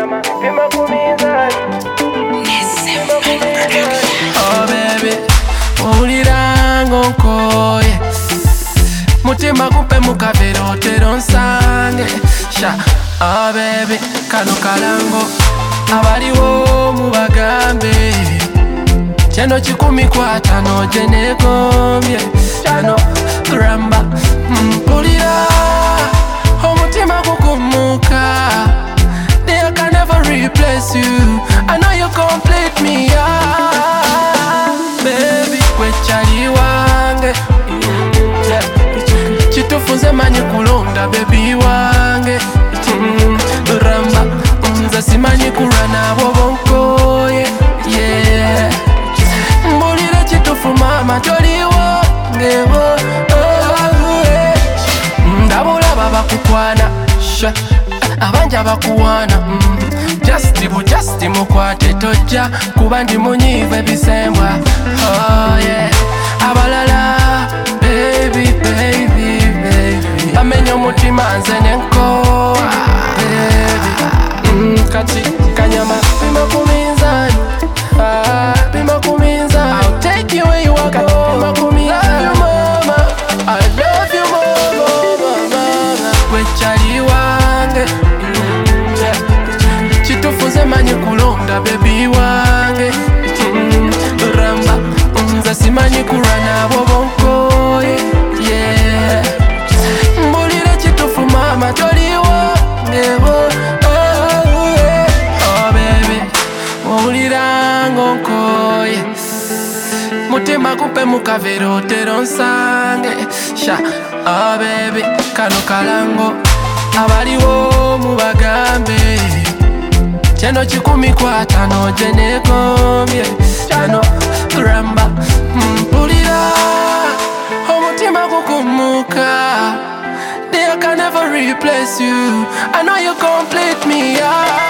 mama, pima kumizani. Oh baby, ulirango nkoye mutima kumpe mukavero tero nsange sha. Oh baby, kano kalango abaliwo mubagambe cheno chikumi kwa tano jenegombye chano gramba mpulira omutima kukumuka. I can never replace you. I know you complete me, baby, kwechali wange. Chitufunze manyi kulonda, baby wange. Ramba, nza simanyi kurana wobonkoye, yeah. Mbulire chitufu mama toli wange, ndabula baba kukwana, abanja bakuwana. Just mukwate toja kuba ndi munyive bisembwa. Oh yeah, abalala baby amenya omutima nze nenko baby. Kati kanyama pima kuminzani, pima kuminzani. I'll take you where you are, pima kuminzani. Love you mama, I love you mama. Kwechali wange chitufunze manyi kulonda, baby wange. Ramba, nza simanyi kurana wobonkoye, yeah. Mbulire chitufu mama toli wange, oh baby, ulirango nkoye mutima kumpe mukavero tero nsange sha. Oh baby, kano kalango abaliwo mubagambe cheno chikumi kwa tano jenegombye chano gramba mpulira omutima kukumuka. I can never replace you. I know you complete me,